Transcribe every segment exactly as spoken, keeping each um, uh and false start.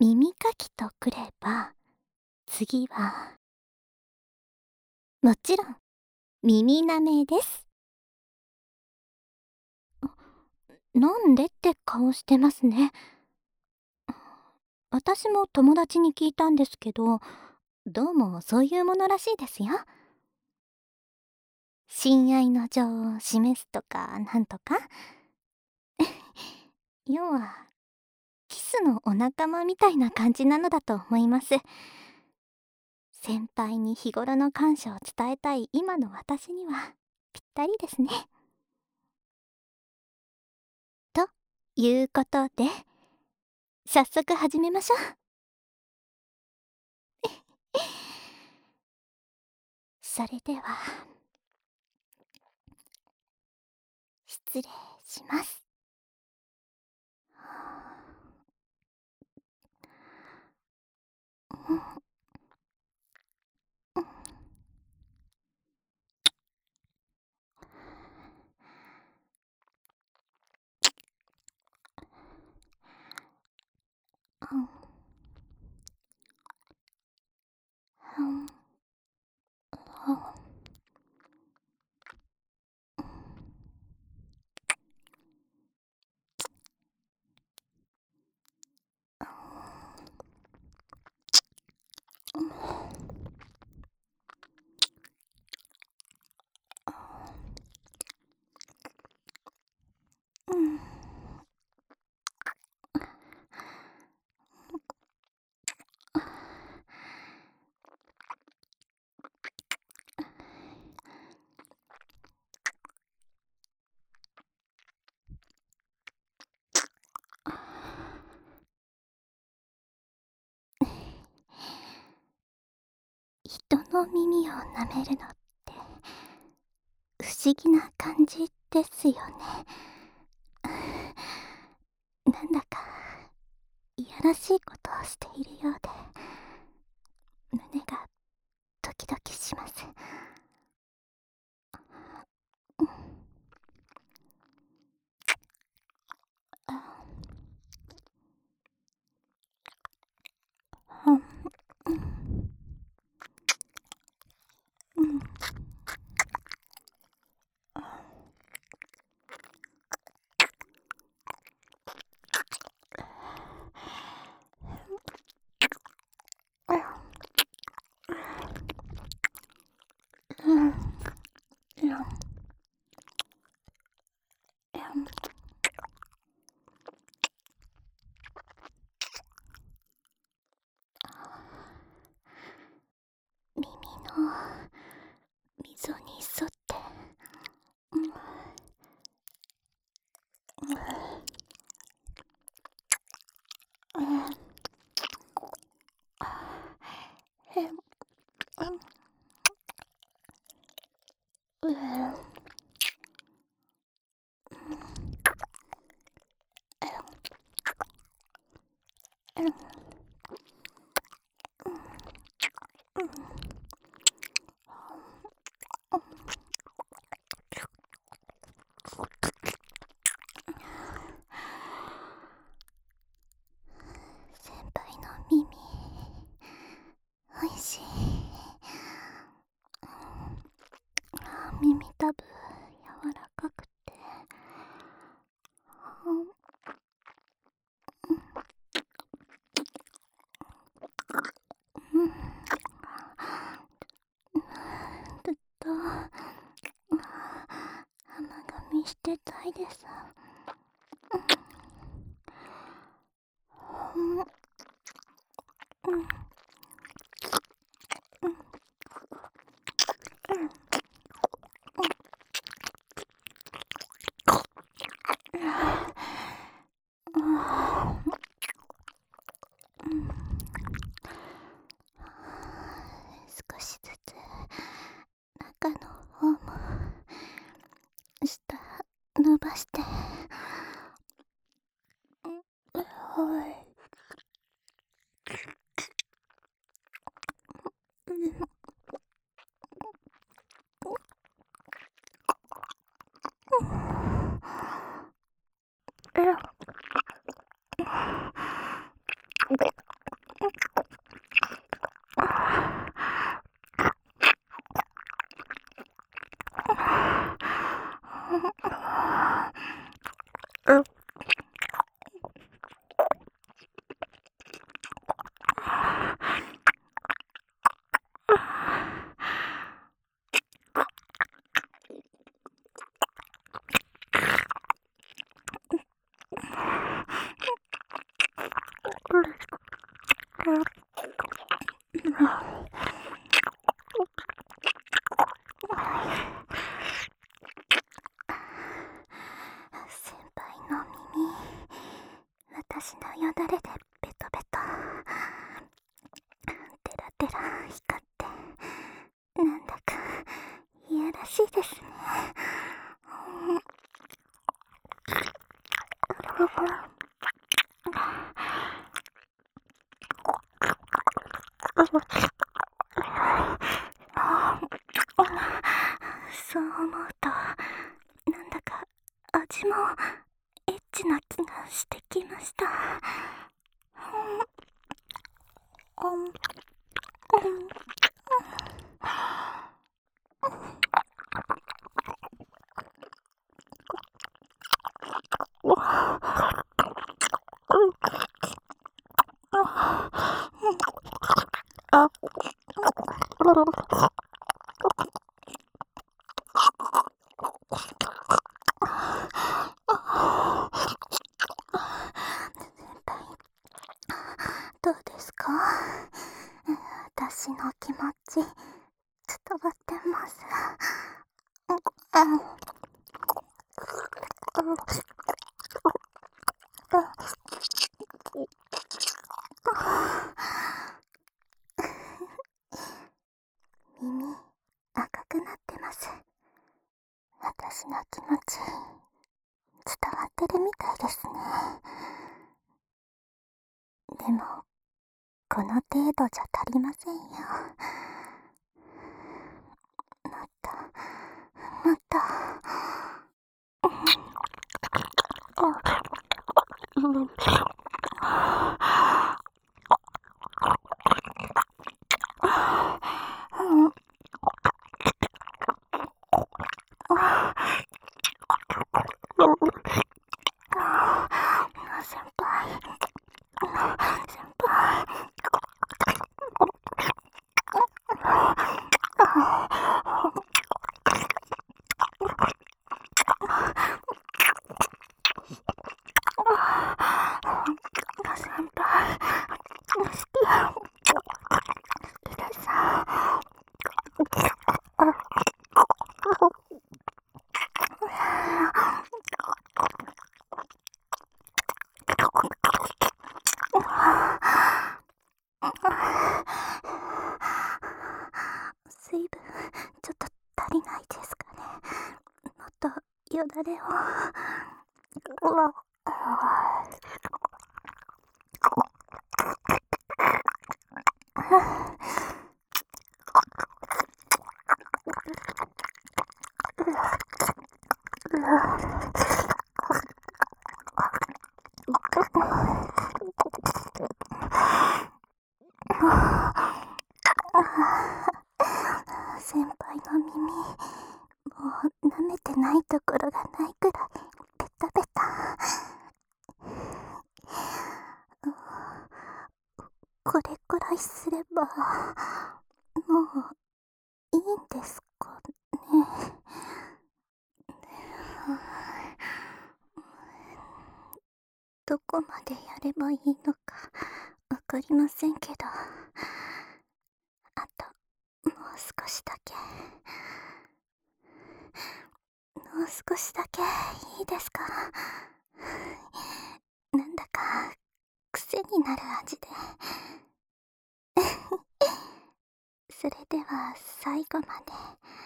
耳かきとくれば、次は、もちろん、耳舐めです。なんでって顔してますね。私も友達に聞いたんですけど、どうもそういうものらしいですよ。親愛の情を示すとかなんとか。要は、キスのお仲間みたいな感じなのだと思います。先輩に日頃の感謝を伝えたい今の私にはぴったりですね。ということで、早速始めましょう。それでは、失礼します。人の耳を舐めるのって不思議な感じですよね。なんだかいやらしいことをしているようで胸がドキドキします。耳の溝に沿って、先輩の耳おいしい。耳たぶ柔らかくて、ずっと甘噛みしてたいです。少しずつ中の方も下伸ばして、はい。 先輩の耳、私のよだれでベトベト、テラテラ光って、なんだかいやらしいですね。そう思うと、なんだか味もエッチな気がしてきました。うん、うん、あ、どうですか？私の気持ち伝わってます。うん、耳赤くなってます。私の気持ち伝わってるみたいですね。でもこの程度じゃ足りませんよ。もっともっと、うん、先輩、先輩、先輩、好きよ、好きです。水分ちょっと足りないですかね。もっとよだれを。うわ、先輩の耳、もう舐めてないところがないくらいベタベタ。これくらいすればもういいんですかね。どこまでやればいいのかわかりませんけど、あともう少しだけ、もう少しだけいいですか？なんだか癖になる味で。それでは最後まで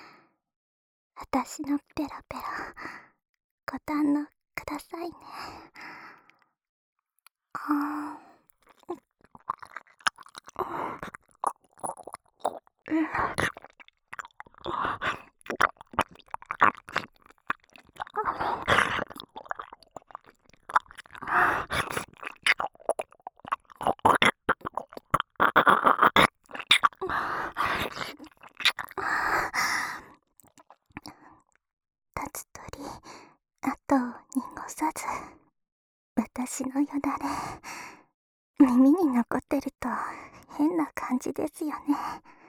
私のペロペロご堪能くださいね。あ立つ鳥後を濁さず、私のよだれ耳に残ってると変な感じですよね。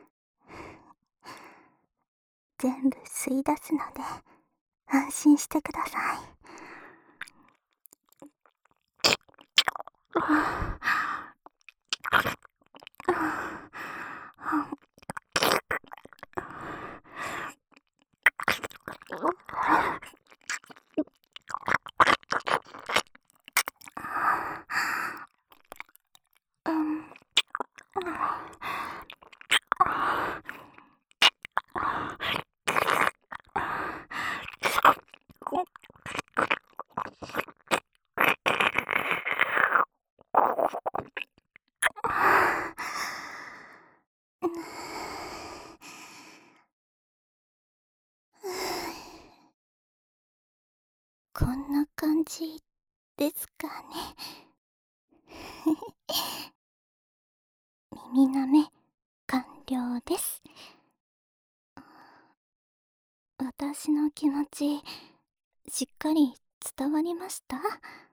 全部吸い出すので安心してください。 感じですかね。耳なめ完了です。私の気持ち、しっかり伝わりました？ん？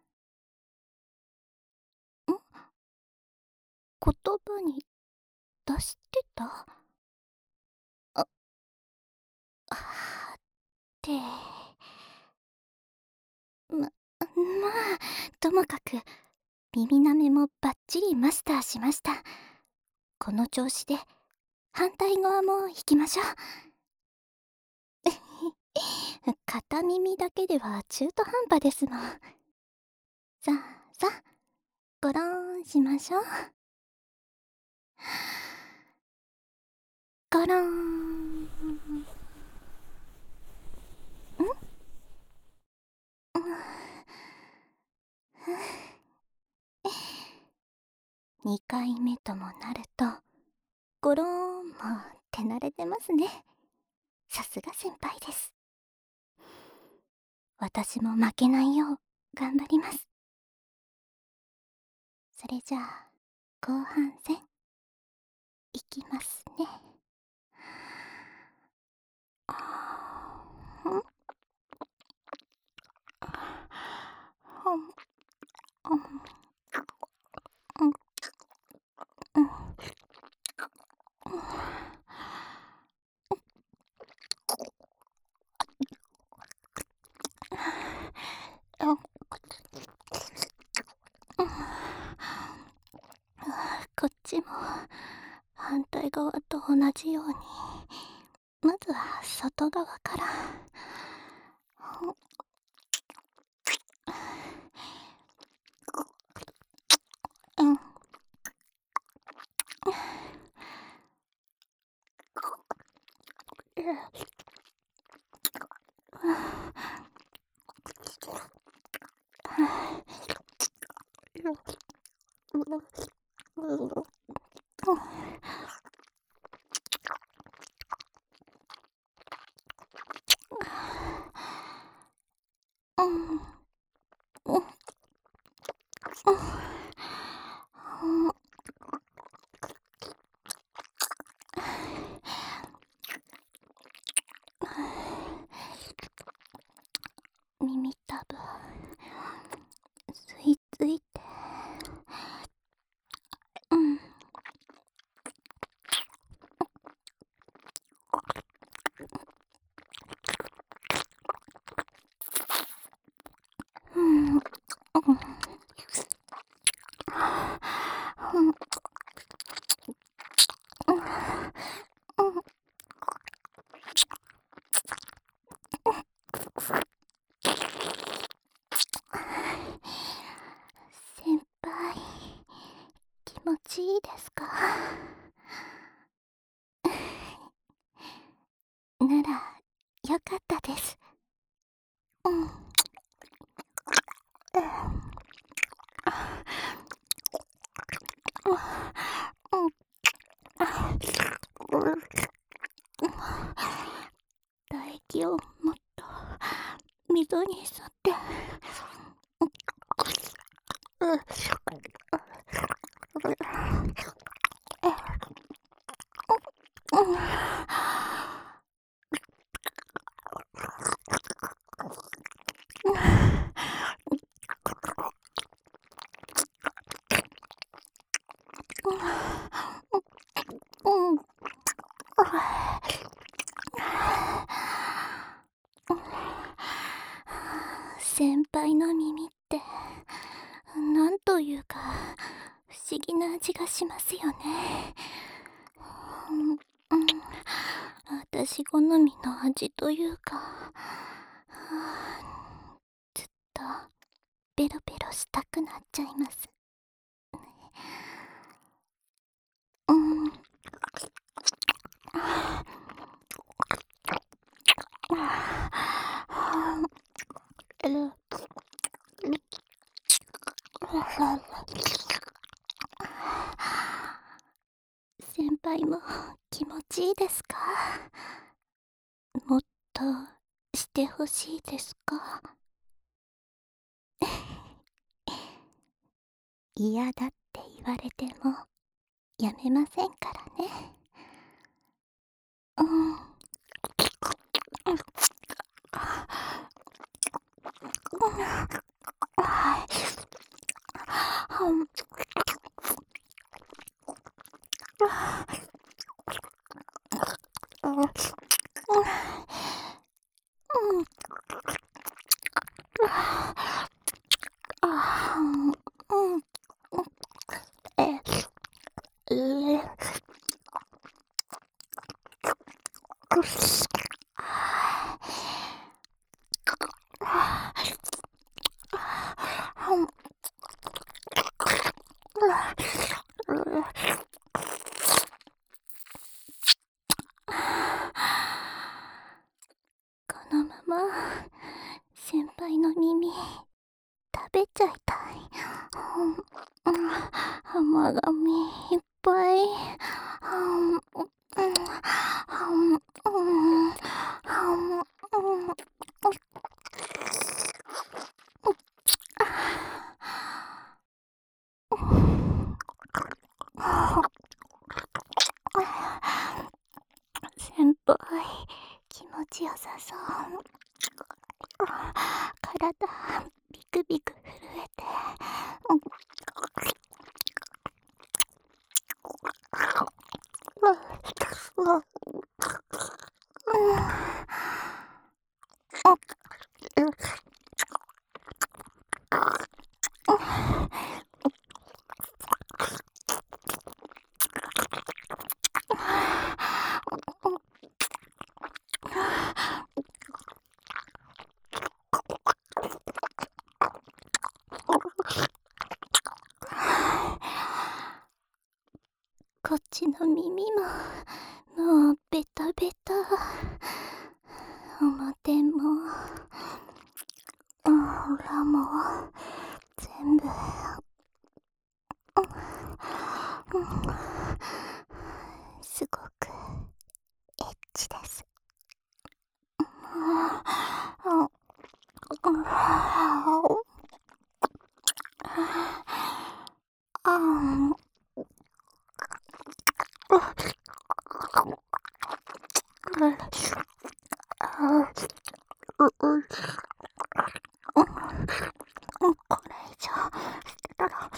言葉に出してた？あ、はて。ま、まあ、ともかく、耳なめもバッチリマスターしました。この調子で、反対側も弾きましょう。片耳だけでは中途半端ですもん。さあさあ、ごろんしましょう。ごろん。ん？にかいめともなると、ごろーんも手慣れてますね。さすが先輩です。私も負けないよう頑張ります。それじゃあ、後半戦、いきますね。ん？ほん、うん、うん、うん、うん、こっちも反対側と同じように、まずは外側から。うん、うん、うん、耳たぶ吸い付いて、うん、うん、うん、先輩、気持ちいいですか？なら、よかったです。うん。唾液をもっと溝に沿って。うん。先輩の耳ってなんというか不思議な味がしますよね。うん、うん、私好みの味というか、はあ、ずっとベロベロしたくなっちゃいます。うん。先輩も気持ちいいですか？もっとしてほしいですか？ 嫌だって言われてもやめませんからね。うん。うん。はい。うん。うん。うん。ああ、うん。え、え、くっす。はあ、うん。このまま先輩の耳食べちゃいたい。うん、うん、甘噛みいっぱい。うん、うん、うん、うん、うん、うん、先輩、気持ちよさそう。体、ビクビク震えて。うん、うん、うん、こっちの耳も、もうベタベタ。表も、裏も、全部、うん、すごくエッチです。うん、うん、あん、これ以上してたら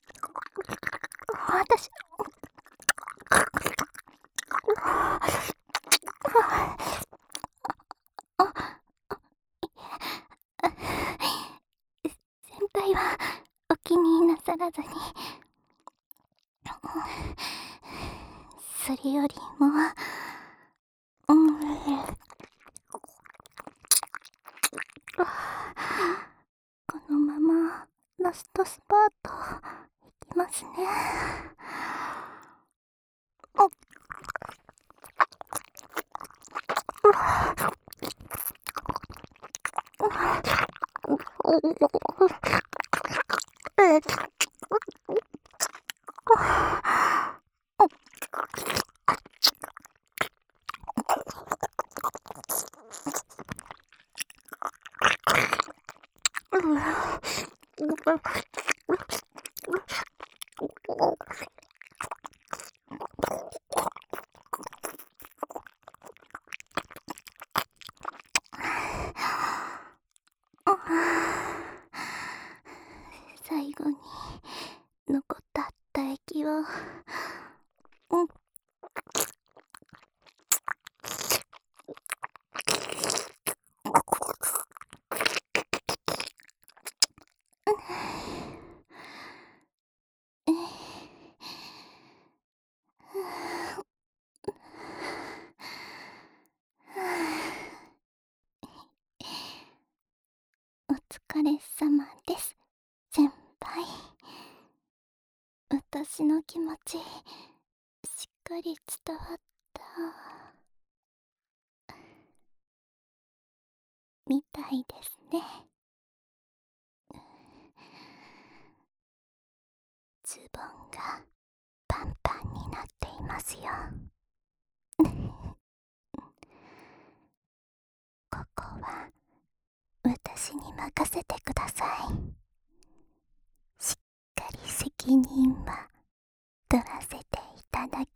私、先輩はお気になさらずに、それよりも、うん、このままラストスパートいきますね。最後に残った唾液を、うん、お疲れ様です、先輩。私の気持ち、しっかり伝わったみたいですね。ズボンがパンパンになっていますよ。ここは私に任せてください。しっかり責責任は取らせていただ